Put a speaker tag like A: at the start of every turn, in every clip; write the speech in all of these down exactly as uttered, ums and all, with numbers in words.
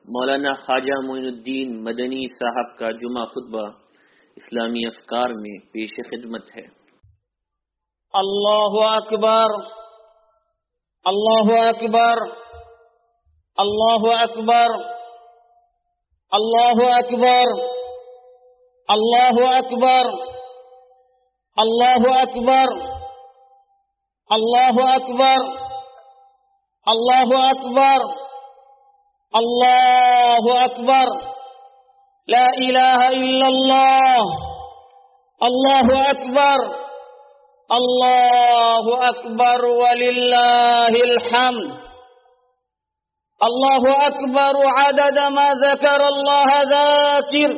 A: मौलाना ख्वाजा मोइनुद्दीन मदनी साहब का जुमा खुतबा इस्लामी अफकार में पेश खिदमत है।
B: अल्लाहु अकबर, अल्लाहु अकबर, अल्लाहु अकबर, अल्लाहु अकबर, अल्लाहु अकबर, अल्लाहु अकबर, अल्लाहु अकबर, अल्लाहु अकबर, अल्लाहु अकबर, ला इलाहा इल्लल्लाह, अल्लाहु अकबर, अल्लाहु अकबर वलिल्लाहिल हम्द। अल्लाहु अकबर अदद मा ज़कर अल्लाह ज़ाकिर,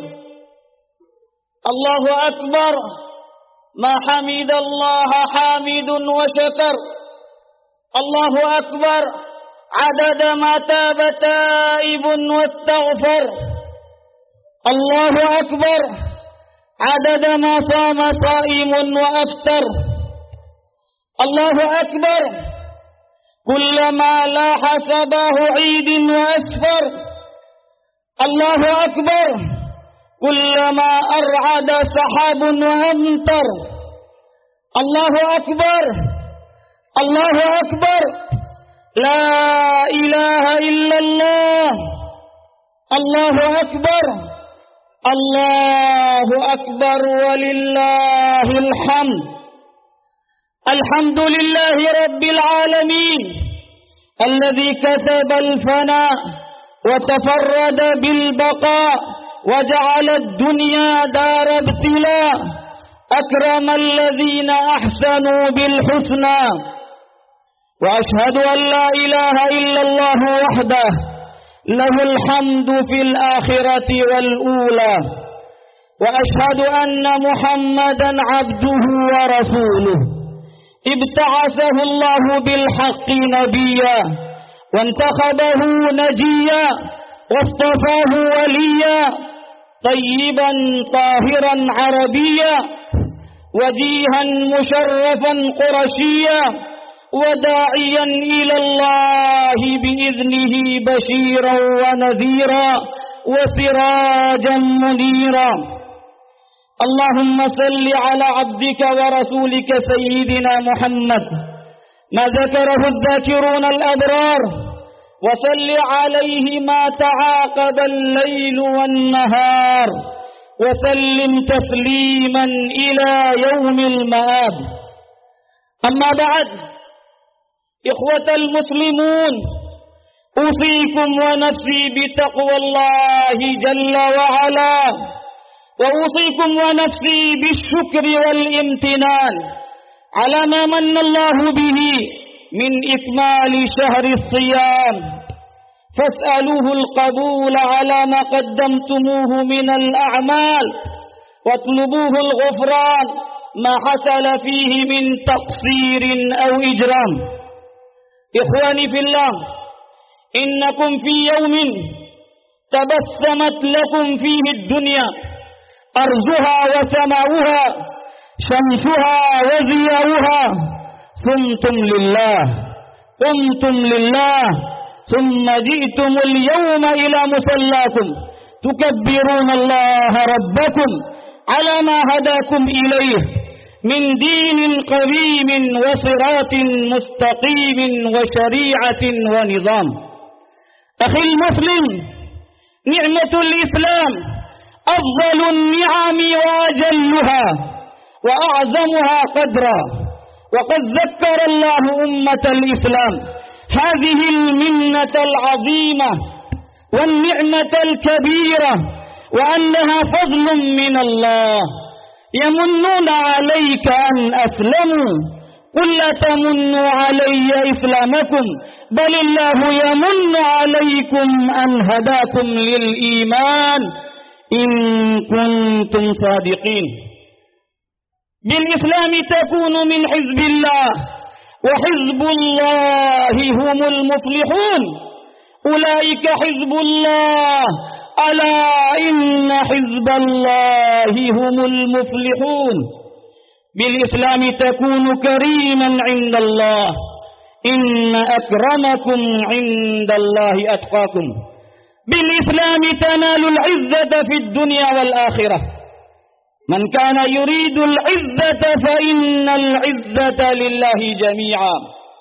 B: अल्लाहु अकबर मा हमिद अल्लाह हामिदुन व शकर, अल्लाहु अकबर अदद मा ताब ताइबुन वस्तगफर, अल्लाहु अकबर अदद मा साम साइमुन व अफ्तर, अल्लाहु अकबर कुल्लमा लाह सबाहु ईद व असफर, अल्लाहु अकबर कुल्लमा अरअद सहाबुन व अमतर, अल्लाहु अकबर, अल्लाहु अकबर, ला इलाहा इल्लल्लाह, अल्लाहु अकबर, अल्लाहु अकबर वलिल्लाहिल हम्द। अल्हम्दुलिल्लाहि रब्बिल आलमीन الذي كتب الفناء وتفرد بالبقاء وجعل الدنيا دار ابتلاء، أكرم الذين أحسنوا بالحسنى، وأشهد أن لا إله إلا الله وحده له الحمد في الآخرة والأولى، وأشهد أن محمدا عبده ورسوله ابتعثه الله بالحق نبيا وانتخبه نجيا واصطفاه وليا، طيبا طاهرا عربيا وجيها مشرفا قرشيا، وداعيا إلى الله بإذنه بشيرا ونذيرا وسراجا منيرا. اللهم صل على عبدك ورسولك سيدنا محمد ما ذكره الذاكرون الأبرار، وصل عليه ما تعاقب الليل والنهار، وسلم تسليما إلى يوم المآب. أما بعد، إخوة المسلمون، أوصيكم ونفسي بتقوى الله جل وعلا، وأوصيكم ونفسي بالشكر والامتنان على ما من الله به من إكمال شهر الصيام، فاسألوه القبول على ما قدمتموه من الأعمال، واطلبوه الغفران ما حصل فيه من تقصير أو إجرام. إخواني في الله، إنكم في يوم تبسمت لكم فيه الدنيا أرضها وسماؤها شمسها وضياؤها، صمتم لله قمتم لله، ثم جئتم اليوم إلى مصلاكم تكبرون الله ربكم على ما هداكم إليه من دين قويم وصراط مستقيم وشريعة ونظام. أخي المسلم، نعمة الإسلام أفضل النعم وأجلها وأعظمها قدرا، وقد ذكر الله أمة الإسلام هذه المنة العظيمة والنعمة الكبيرة، وأنها فضل من الله. يمنون عليك أن أسلموا، قل لا تمنوا علي إسلامكم بل الله يمن عليكم أن هداكم للإيمان إن كنتم صادقين. بالإسلام تكون من حزب الله، وحزب الله هم المفلحون، أولئك حزب الله، ألا إن حزب الله هم المفلحون. بالإسلام تكون كريما عند الله، إن أكرمكم عند الله أتقاكم. بالإسلام تنال العزة في الدنيا والآخرة. من كان يريد العزة فإن العزة لله جميعا.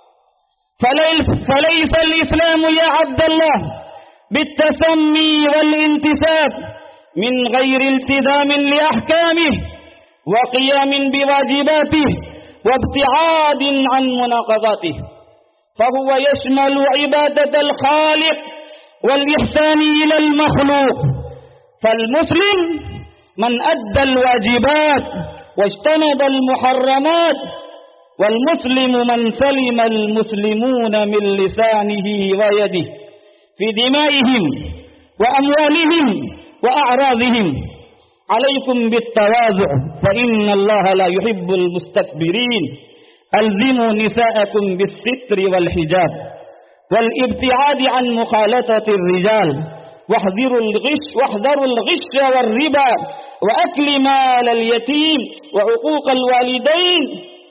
B: فليس الإسلام يا عبد الله بالتسمي والانتساب من غير التزام لأحكامه وقيام بواجباته وابتعاد عن مناقضاته، فهو يشمل عبادة الخالق والإحسان إلى المخلوق. فالمسلم من أدى الواجبات واجتنب المحرمات، والمسلم من سلم المسلمون من لسانه ويده في دمائهم وأموالهم وأعراضهم. عليكم بالتواضع فإن الله لا يحب المستكبرين. ألزموا نساءكم بالستر والحجاب والابتعاد عن مخالطة الرجال، واحذروا الغش واحذروا الغش والربا وأكل مال اليتيم وعقوق الوالدين،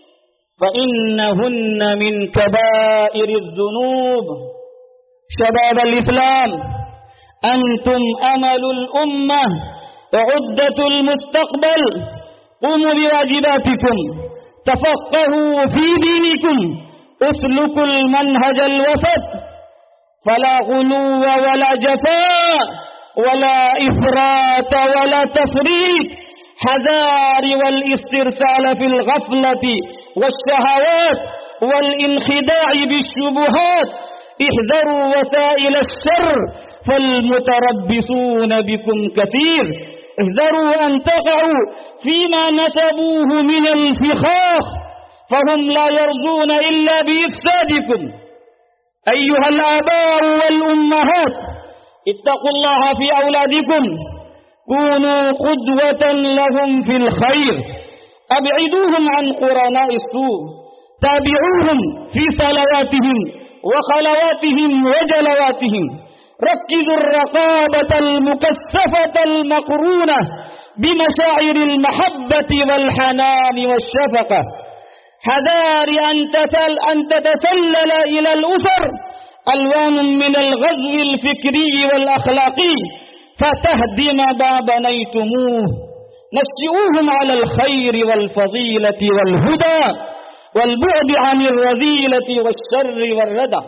B: فإنهن من كبائر الذنوب. شباب الإسلام، أنتم أمل الأمة وعدة المستقبل. قوموا بواجباتكم، تفقهوا في دينكم، اسلكوا المنهج الوسط، فلا غلو ولا جفاء ولا إفراط ولا تفريط. حذار والاسترسال في الغفلة والشهوات والانخداع بالشبهات. احذروا وسائل الشر فالمتربصون بكم كثير. احذروا أن تقعوا فيما نسبوه من الفخاخ، فهم لا يرجون إلا بإفسادكم. أيها الآباء والأمهات، اتقوا الله في أولادكم، كونوا قدوة لهم في الخير، أبعدوهم عن قرناء السوء، تابعوهم في صلواتهم وخلواتهم وجلواتهم. ركزوا الرقابة المكثفة المقرونة بمشاعر المحبة والحنان والشفقة. حذار أن تتسلل إلى الأسر ألوان من الغزو الفكري والأخلاقي فتهدم ما بنيتموه. نشئوهم على الخير والفضيلة والهدى والبعد عن الرذيلة والشر والردى.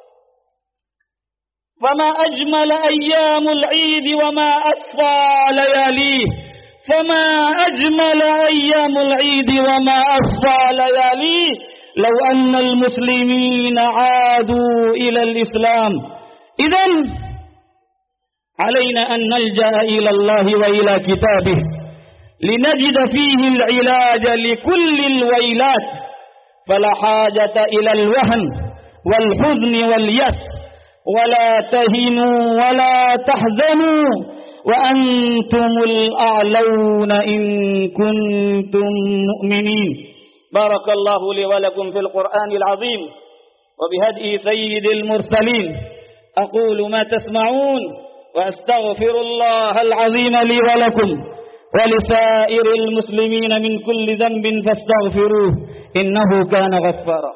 B: فما أجمل أيام العيد وما أصفى لياليه، فما أجمل أيام العيد وما أصفى لياليه. لو أن المسلمين عادوا إلى الإسلام. إذن علينا أن نلجأ إلى الله وإلى كتابه لنجد فيه العلاج لكل الويلات، فلا حاجة إلى الوهن والحزن واليأس. ولا تهنوا ولا تحزنوا وأنتم الأعلون إن كنتم مؤمنين. بارك الله لي ولكم في القرآن العظيم وبهدي سيد المرسلين. أقول ما تسمعون وأستغفر الله العظيم لي ولكم ولسائر المسلمين من كل ذنب فاستغفروه إنه كان غفارا.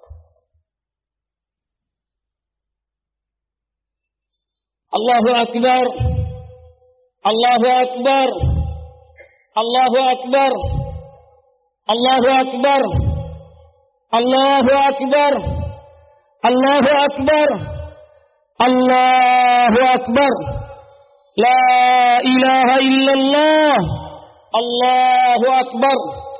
B: الله أكبر، الله أكبر، الله أكبر، الله أكبر، الله أكبر، الله أكبر، الله أكبر. لا إله إلا الله. الله أكبر،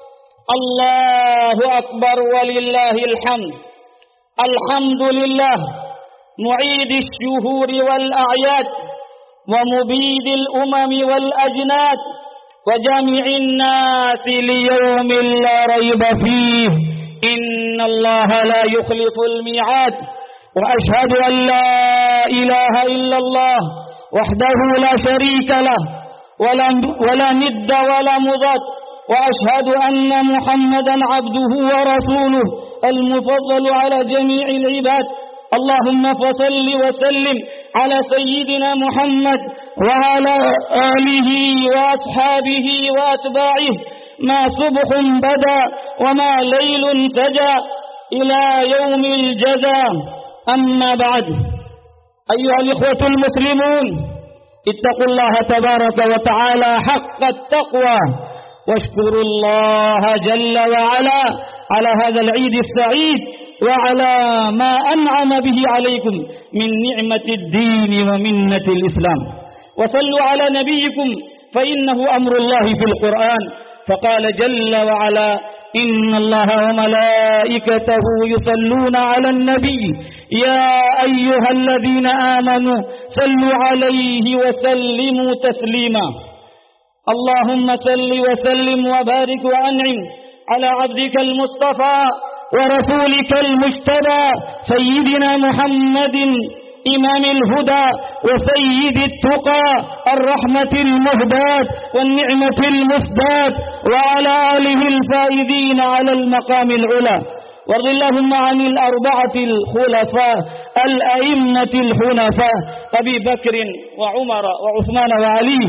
B: الله أكبر ولله الحمد. الحمد لله معيد الشهور والأعياد ومبيد الأمم والأجناد وجامع الناس ليوم لا ريب فيه. إن الله لا يخلف الميعاد. وأشهد أن لا إله إلا الله وحده لا شريك له ولا, ولا ند ولا مضاد. وأشهد أن محمدا عبده ورسوله المفضل على جميع العباد. اللهم فصل وسلم على سيدنا محمد وعلى آله وأصحابه وأتباعه ما صبح بدا وما ليل سجى إلى يوم الجزاء. أما بعد، أيها الإخوة المسلمون، اتقوا الله تبارك وتعالى حق التقوى، واشكروا الله جل وعلا على هذا العيد السعيد وعلى ما أنعم به عليكم من نعمة الدين ومنة الإسلام. وصلوا على نبيكم فإنه أمر الله في القرآن، فقال جل وعلا: إن الله وملائكته يصلون على النبي يا أيها الذين آمنوا صلوا عليه وسلموا تسليما. اللهم صل وسلم وبارك وأنعم على عبدك المصطفى ورسولك المجتبى سيدنا محمد إمام الهدى وسيد التقى الرحمة المهداة والنعمة المسداة، وعلى آله الفائزين على المقام العلا. وارض اللهم عن الأربعة الخلفاء الأئمة الحنفاء أبي بكر وعمر وعثمان وعلي،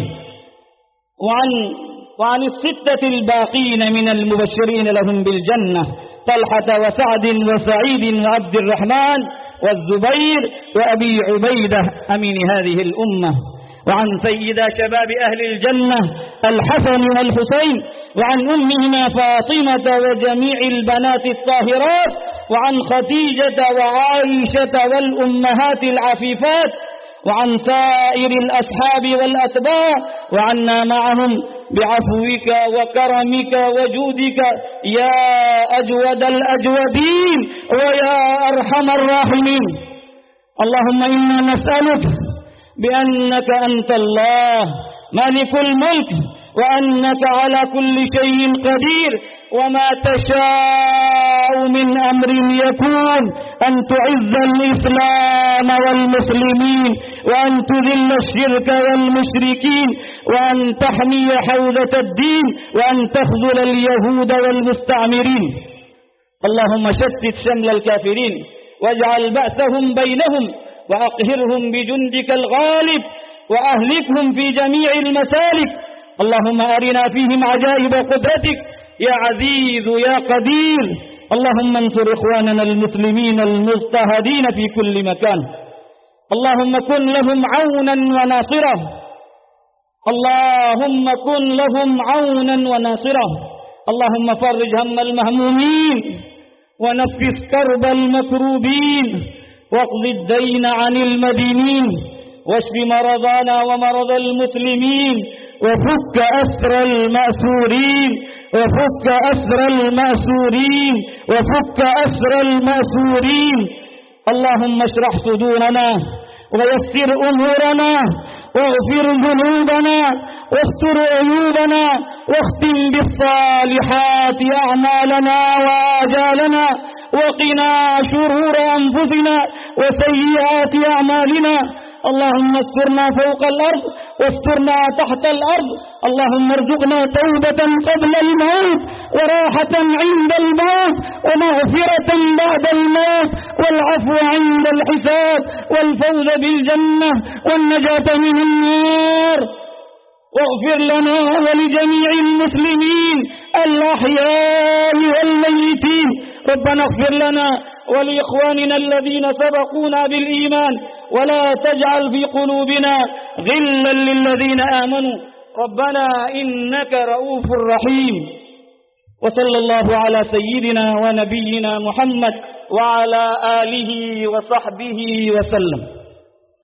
B: وعن وعن الستة الباقين من المبشرين لهم بالجنة: طلحة وسعد وسعيد وعبد الرحمن والزبير وأبي عبيدة أمين هذه الأمة، وعن سيدا شباب أهل الجنة الحسن والحسين، وعن أمهما فاطمة وجميع البنات الطاهرات، وعن خديجة وعائشة والأمهات العفيفات، وعن سائر الأصحاب والأتباع، وعنا معهم بعفوك وكرمك وجودك يا أجود الأجودين ويا أرحم الراحمين. اللهم إنا نسألك بأنك أنت الله مالك الملك، وأنك على كل شيء قدير، وما تشاء من أمر يكون، أن تعز الإسلام والمسلمين، وأن تذل الشرك والمشركين، وأن تحمي حوزة الدين، وأن تخذل اليهود والمستعمرين. اللهم شتت شمل الكافرين، واجعل بأسهم بينهم، وأقهرهم بجندك الغالب، وأهلكهم في جميع المسالك. اللهم أرنا فيهم عجائب قدرتك يا عزيز يا قدير. اللهم انصر إخواننا المسلمين المضطهدين في كل مكان. اللهم كن لهم عونا وناصرا. اللهم كن لهم عونا وناصرا. اللهم فرج هم المهمومين، ونفس كرب المكروبين، واقض الدين عن المدينين، واشف مرضانا ومرضى المسلمين، وفك أسر المأسورين وفك أسر المأسورين وفك أسر المأسورين. اللهم اشرح صدورنا ويسر أمورنا، واغفر ذنوبنا، واستر عيوبنا، واختم بالصالحات أعمالنا وآجالنا، وقنا شرور أنفسنا وسيئات أعمالنا. اللهم استرنا فوق الأرض واسترنا تحت الأرض. اللهم ارزقنا توبة قبل الموت، وراحة عند الموت، ومغفرة بعد الموت، والعفو عند الحساب، والفوز بالجنة، والنجاة من النار. واغفر لنا ولجميع المسلمين الأحياء والميتين. ربنا اغفر لنا ولإخواننا الذين سبقونا بالإيمان، ولا تجعل في قلوبنا غلا للذين آمنوا، ربنا إنك رؤوف رحيم. وصلى الله على سيدنا ونبينا محمد وعلى آله وصحبه وسلم.